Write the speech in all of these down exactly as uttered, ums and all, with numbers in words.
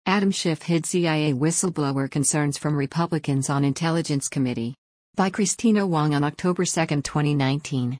Adam Schiff hid C I A whistleblower concerns from Republicans on Intelligence Committee. By Christina Wong on October second, twenty nineteen.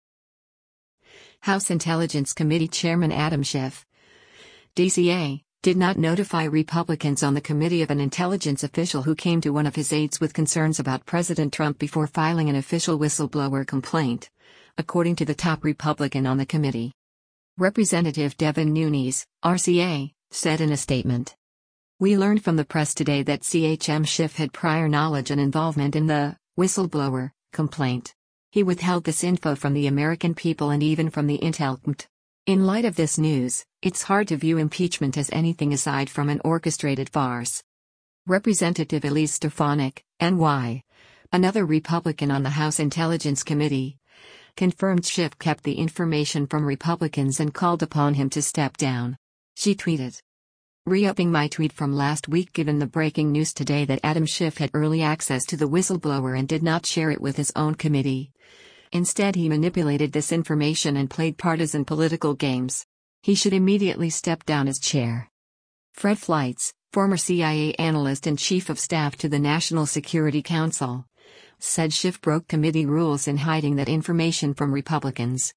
House Intelligence Committee Chairman Adam Schiff, D C A, did not notify Republicans on the committee of an intelligence official who came to one of his aides with concerns about President Trump before filing an official whistleblower complaint, according to the top Republican on the committee. Representative Devin Nunes, R C A, said in a statement. We learned from the press today that C H M Schiff had prior knowledge and involvement in the whistleblower complaint. He withheld this info from the American people and even from the Intel Committee. In light of this news, it's hard to view impeachment as anything aside from an orchestrated farce. Representative Elise Stefanik, N Y, another Republican on the House Intelligence Committee, confirmed Schiff kept the information from Republicans and called upon him to step down. She tweeted, "Re-upping my tweet from last week given the breaking news today that Adam Schiff had early access to the whistleblower and did not share it with his own committee. Instead, he manipulated this information and played partisan political games. He should immediately step down as chair." Fred Fleitz, former C I A analyst and chief of staff to the National Security Council, said Schiff broke committee rules in hiding that information from Republicans.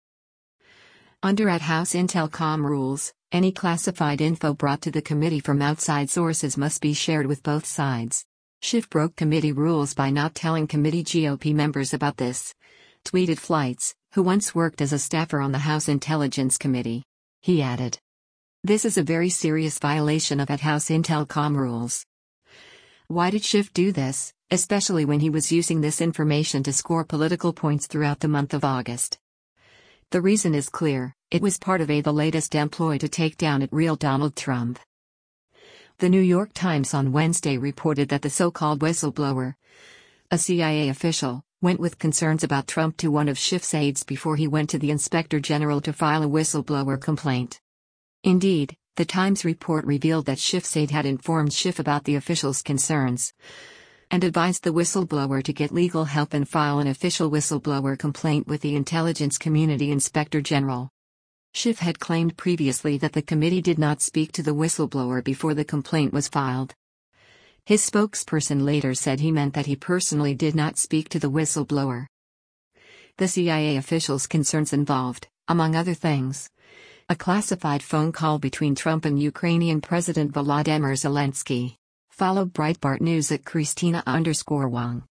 Under at House Intelcom rules, any classified info brought to the committee from outside sources must be shared with both sides. Schiff broke committee rules by not telling committee G O P members about this, tweeted Fleitz, who once worked as a staffer on the House Intelligence Committee. He added, "This is a very serious violation of at House Intelcom rules." Why did Schiff do this, especially when he was using this information to score political points throughout the month of August? The reason is clear: it was part of a the latest employ to take down at real Donald Trump. The New York Times on Wednesday reported that the so-called whistleblower, a C I A official, went with concerns about Trump to one of Schiff's aides before he went to the Inspector General to file a whistleblower complaint. Indeed, the Times report revealed that Schiff's aide had informed Schiff about the official's concerns and advised the whistleblower to get legal help and file an official whistleblower complaint with the Intelligence Community Inspector General. Schiff had claimed previously that the committee did not speak to the whistleblower before the complaint was filed. His spokesperson later said he meant that he personally did not speak to the whistleblower. The C I A official's concerns involved, among other things, a classified phone call between Trump and Ukrainian President Volodymyr Zelensky. Follow Breitbart News at Christina underscore Wong.